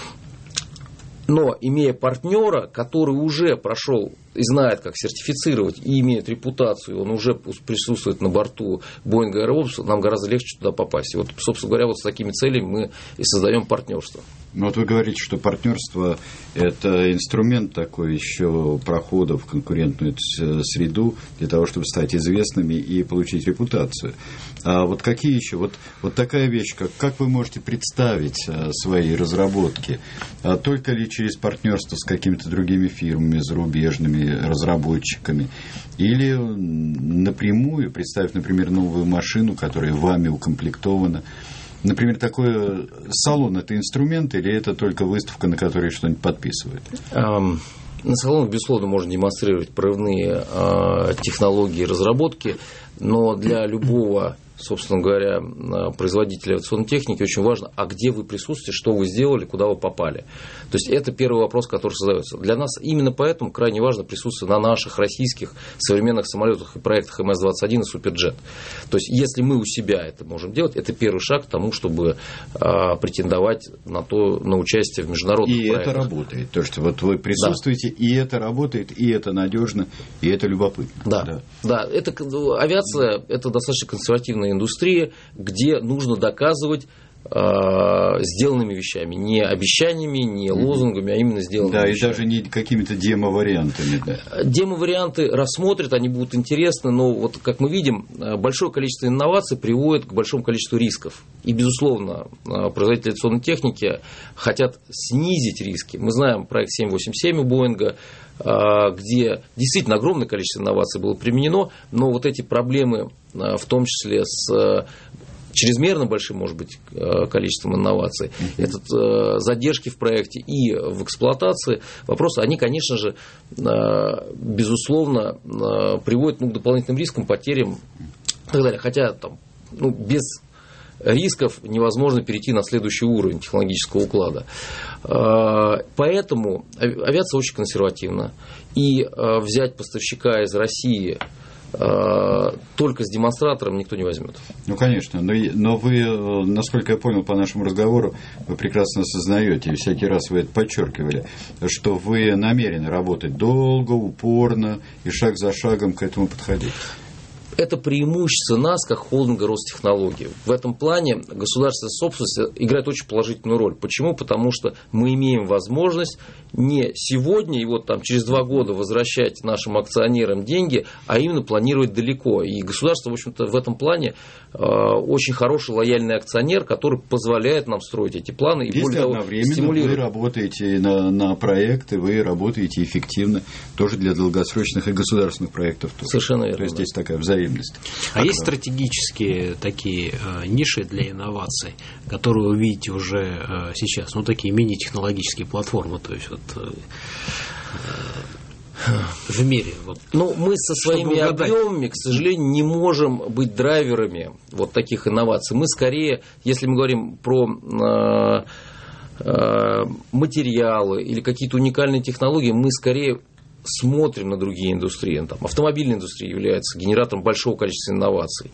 Speaker 3: Но имея партнера, который уже прошел и знает, как сертифицировать, и имеет репутацию, он уже присутствует на борту Боинга и Аэробуса, нам гораздо легче туда попасть. И вот, собственно говоря, вот с такими целями мы и создаем партнерство.
Speaker 2: Ну, вот вы говорите, что партнерство – это инструмент такой еще прохода в конкурентную среду для того, чтобы стать известными и получить репутацию. А вот какие еще? Вот, вот такая вещь, как, как вы можете представить свои разработки? А только ли через партнерство с какими-то другими фирмами, зарубежными разработчиками? Или напрямую, представив, например, новую машину, которая вами укомплектована? Например, такой салон – это инструмент или это только выставка, на которой что-нибудь подписывают?
Speaker 3: Um... На салонах, безусловно, можно демонстрировать прорывные э, технологии разработки, но для любого, собственно говоря, производителя авиационной техники очень важно, а где вы присутствуете, что вы сделали, куда вы попали. То есть это первый вопрос, который задается. Для нас именно поэтому крайне важно присутствие на наших российских современных самолетах и проектах эм эс двадцать один и Суперджет. То есть если мы у себя это можем делать, это первый шаг к тому, чтобы э, претендовать на, то, на участие в международных
Speaker 2: и
Speaker 3: проектах.
Speaker 2: И это работает. То, что вот вы присутствуете, да. И это работает, и это надежно, и это любопытно.
Speaker 3: Да, да. да. Это, авиация – это достаточно консервативная индустрия, где нужно доказывать сделанными вещами, не обещаниями, не лозунгами, а именно сделанными
Speaker 2: да,
Speaker 3: вещами.
Speaker 2: И даже не какими-то демо-вариантами. Да.
Speaker 3: Демо-варианты рассмотрят, они будут интересны, но вот как мы видим, большое количество инноваций приводит к большому количеству рисков. И, безусловно, производители авиационной техники хотят снизить риски. Мы знаем проект семь восемь семь у Боинга, где действительно огромное количество инноваций было применено, но вот эти проблемы, в том числе с чрезмерно большим, может быть, количеством инноваций, uh-huh. это задержки в проекте и в эксплуатации, вопросы, они, конечно же, безусловно, приводят ну, к дополнительным рискам, потерям и так далее. Хотя там, ну, без рисков невозможно перейти на следующий уровень технологического уклада. Поэтому авиация очень консервативна. И взять поставщика из России только с демонстратором никто не возьмет.
Speaker 2: Ну, конечно, но, но вы, насколько я понял по нашему разговору, вы прекрасно осознаете, и всякий раз вы это подчеркивали, что вы намерены работать долго, упорно и шаг за шагом к этому подходить.
Speaker 3: Это преимущество нас, как холдинга Ростехнологий. В этом плане государственная собственность играет очень положительную роль. Почему? Потому что мы имеем возможность не сегодня и вот там через два года возвращать нашим акционерам деньги, а именно планировать далеко. И государство, в общем-то, в этом плане очень хороший лояльный акционер, который позволяет нам строить эти планы. И
Speaker 2: если
Speaker 3: более того,
Speaker 2: одновременно
Speaker 3: стимулирует.
Speaker 2: Вы работаете на, на проекты, вы работаете эффективно тоже для долгосрочных и государственных проектов. Тоже.
Speaker 3: Совершенно верно.
Speaker 2: То есть здесь такая взаимность.
Speaker 5: А так, есть да. стратегические такие э, ниши для инноваций, которые вы видите уже э, сейчас, ну такие мини-технологические платформы, то есть вот э, э, в мире. Вот,
Speaker 3: ну, мы со своими объемами, к сожалению, не можем быть драйверами вот таких инноваций. Мы скорее, если мы говорим про э, э, материалы или какие-то уникальные технологии, мы скорее смотрим на другие индустрии. Там, автомобильная индустрия является генератором большого количества инноваций.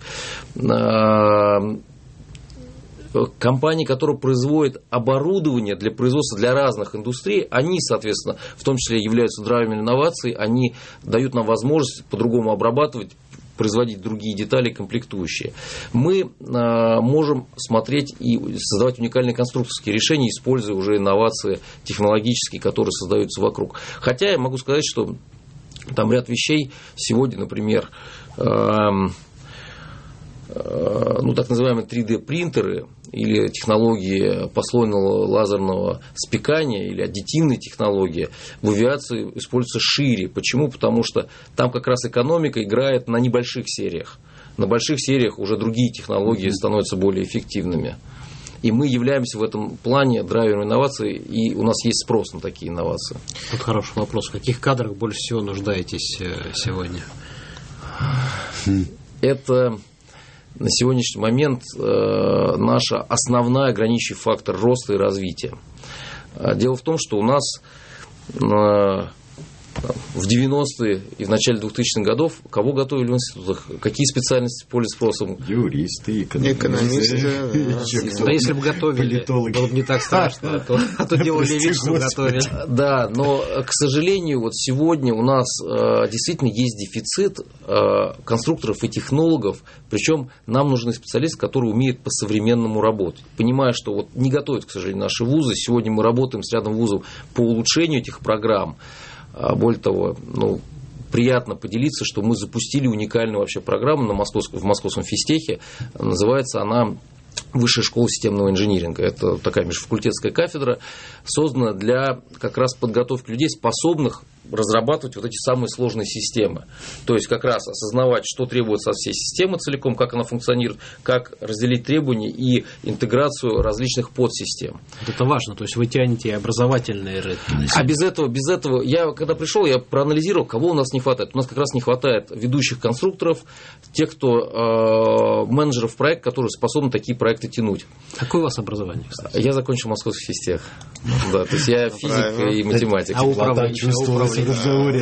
Speaker 3: Компании, которые производят оборудование для производства для разных индустрий, они, соответственно, в том числе являются драйверами инноваций, они дают нам возможность по-другому обрабатывать, производить другие детали, комплектующие. Мы э, можем смотреть и создавать уникальные конструкторские решения, используя уже инновации технологические, которые создаются вокруг. Хотя я могу сказать, что там ряд вещей сегодня, например, э, э, ну, так называемые три дэ принтеры или технологии послойного лазерного спекания или аддитивные технологии в авиации используются шире. Почему? Потому что там как раз экономика играет на небольших сериях. На больших сериях уже другие технологии становятся более эффективными. И мы являемся в этом плане драйвером инноваций, и у нас есть спрос на такие инновации.
Speaker 5: Вот хороший вопрос. В каких кадрах больше всего нуждаетесь сегодня?
Speaker 3: Это на сегодняшний момент э, наша основная ограничивающий фактор роста и развития. Дело в том, что у нас э, в девяностые и в начале двухтысячных годов кого готовили в институтах? Какие специальности пользуются спросом?
Speaker 2: Юристы, экономисты.
Speaker 5: экономисты да, если бы готовили, было бы не так страшно, а то, а то делали вид, что готовили.
Speaker 3: Да, но, к сожалению, вот сегодня у нас э, действительно есть дефицит э, конструкторов и технологов, причем нам нужны специалисты, которые умеют по-современному работать. Понимая, что вот не готовят, к сожалению, наши вузы, сегодня мы работаем с рядом вузов по улучшению этих программ. Более того, ну, приятно поделиться, что мы запустили уникальную вообще программу на московском, в московском физтехе. Называется она Высшая школа системного инжиниринга. Это такая межфакультетская кафедра, создана для как раз подготовки людей, способных разрабатывать вот эти самые сложные системы. То есть как раз осознавать, что требуется от всей системы целиком, как она функционирует, как разделить требования и интеграцию различных подсистем.
Speaker 5: Вот это важно, то есть вы тянете образовательные рынки.
Speaker 3: А без этого, без этого, я когда пришел, я проанализировал, кого у нас не хватает. У нас как раз не хватает ведущих конструкторов, тех, кто э, менеджеров проекта, которые способны такие проекты тянуть.
Speaker 5: Какое у вас образование, кстати?
Speaker 3: Я закончил московский физтех. Да, то есть я физик и математик.
Speaker 5: А управление?
Speaker 2: В разговоре о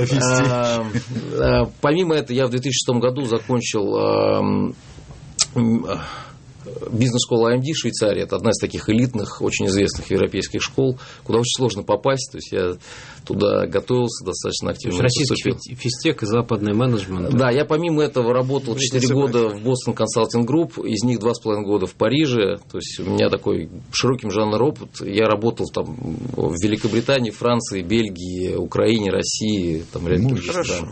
Speaker 2: физтехе.
Speaker 3: Помимо этого, я в две тысячи шестом году закончил бизнес-школа эй эм ди в Швейцарии, это одна из таких элитных, очень известных европейских школ, куда очень сложно попасть, то есть я туда готовился достаточно активно.
Speaker 5: Российский физтех и западный менеджмент.
Speaker 3: Да, я помимо этого работал четыре года в Boston Consulting Group, из них два с половиной года в Париже, то есть у меня такой широкий жанр опыт, я работал там в Великобритании, Франции, Бельгии, Украине, России, там ряд других стран.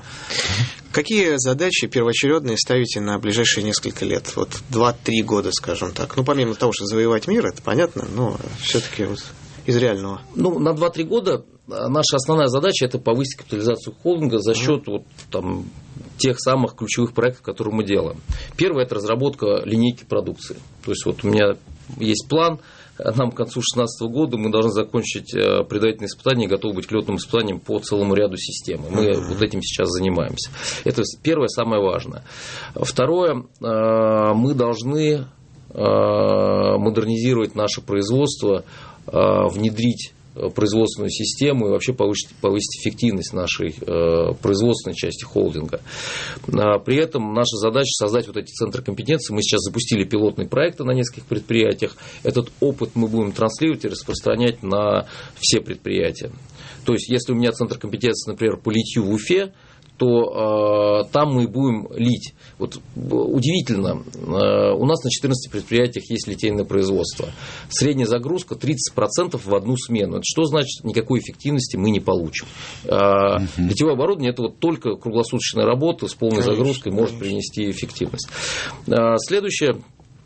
Speaker 4: Какие задачи первоочередные ставите на ближайшие несколько лет? Вот два-три года, скажем так. Ну, помимо того, что завоевать мир, это понятно, но все-таки вот из реального.
Speaker 3: Ну, на два-три года наша основная задача – это повысить капитализацию холдинга за счет uh-huh. вот, там, тех самых ключевых проектов, которые мы делаем. Первое – это разработка линейки продукции. То есть, вот у меня есть план. Нам к концу две тысячи шестнадцатого года мы должны закончить предварительные испытания и готовы быть к летным испытаниям по целому ряду систем. Мы uh-huh. вот этим сейчас занимаемся. Это первое, самое важное. Второе, мы должны модернизировать наше производство, внедрить производственную систему и вообще повысить, повысить эффективность нашей э, производственной части холдинга. А, при этом наша задача создать вот эти центры компетенции. Мы сейчас запустили пилотные проекты на нескольких предприятиях. Этот опыт мы будем транслировать и распространять на все предприятия. То есть, если у меня центр компетенции, например, по литью в Уфе, то э, там мы будем лить. Вот удивительно, э, у нас на четырнадцати предприятиях есть литейное производство. Средняя загрузка тридцать процентов в одну смену. Это что значит? Никакой эффективности мы не получим. Э, uh-huh. Литьевое оборудование – это вот только круглосуточная работа с полной конечно, загрузкой конечно. Может принести эффективность. Э, следующее.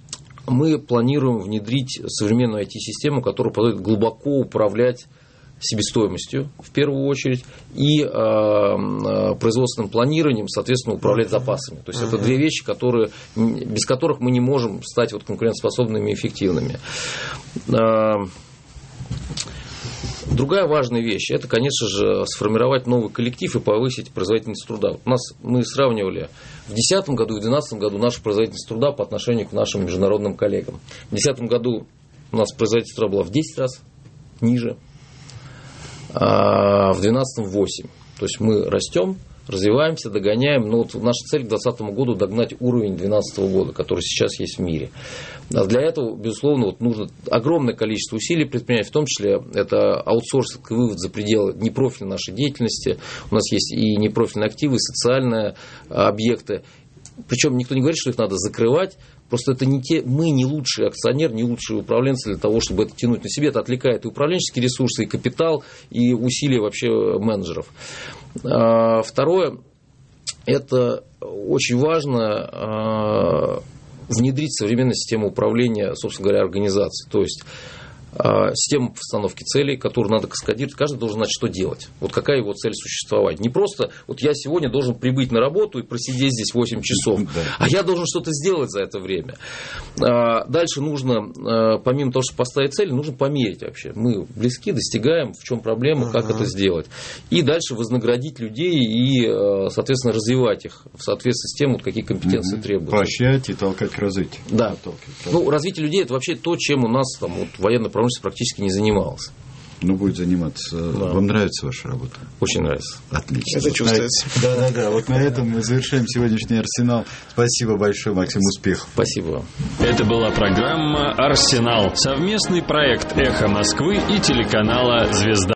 Speaker 3: Мы планируем внедрить современную ай ти-систему, которая позволит глубоко управлять себестоимостью, в первую очередь, и э, производственным планированием, соответственно, управлять запасами. То есть, uh-huh. это две вещи, которые, без которых мы не можем стать вот конкурентоспособными и эффективными. Э, другая важная вещь – это, конечно же, сформировать новый коллектив и повысить производительность труда. Вот у нас, мы сравнивали в две тысячи десятом году и в две тысячи двенадцатом году нашу производительность труда по отношению к нашим международным коллегам. В две тысячи десятом году у нас производительность труда была в десять раз ниже, а в две тысячи двенадцатом восемь. То есть мы растем, развиваемся, догоняем. Но вот наша цель к две тысячи двадцатому году догнать уровень две тысячи двенадцатого года, который сейчас есть в мире. А для этого, безусловно, вот нужно огромное количество усилий предпринять, в том числе это аутсорсинг и вывод за пределы непрофильной нашей деятельности. У нас есть и непрофильные активы, и социальные объекты. Причем никто не говорит, что их надо закрывать. Просто это не те, мы не лучшие акционеры, не лучшие управленцы для того, чтобы это тянуть на себе. Это отвлекает и управленческие ресурсы, и капитал, и усилия вообще менеджеров. Второе, это очень важно внедрить современную систему управления, собственно говоря, организацией. То есть систему постановки целей, которую надо каскадировать, каждый должен знать, что делать. Вот какая его цель существовать. Не просто, вот я сегодня должен прибыть на работу и просидеть здесь восемь часов, а я должен что-то сделать за это время. Дальше нужно, помимо того, что поставить цель, нужно померить вообще. Мы близки, достигаем, в чем проблема, как это сделать. И дальше вознаградить людей и, соответственно, развивать их в соответствии с тем, вот, какие компетенции угу. требуются.
Speaker 2: Поощрять и толкать к развитию.
Speaker 3: Да. Ну, развитие людей – это вообще то, чем у нас там, вот, военная промышленность практически не занималась.
Speaker 2: Ну, будет заниматься. Да. Вам нравится ваша работа?
Speaker 3: Очень нравится.
Speaker 2: Отлично.
Speaker 4: Это вот чувствуется.
Speaker 2: Да, да, да. Вот на этом мы завершаем сегодняшний Арсенал. Спасибо большое, Максим. Успехов.
Speaker 3: Спасибо вам.
Speaker 1: Это была программа «Арсенал». Совместный проект «Эхо Москвы» и телеканала «Звезда».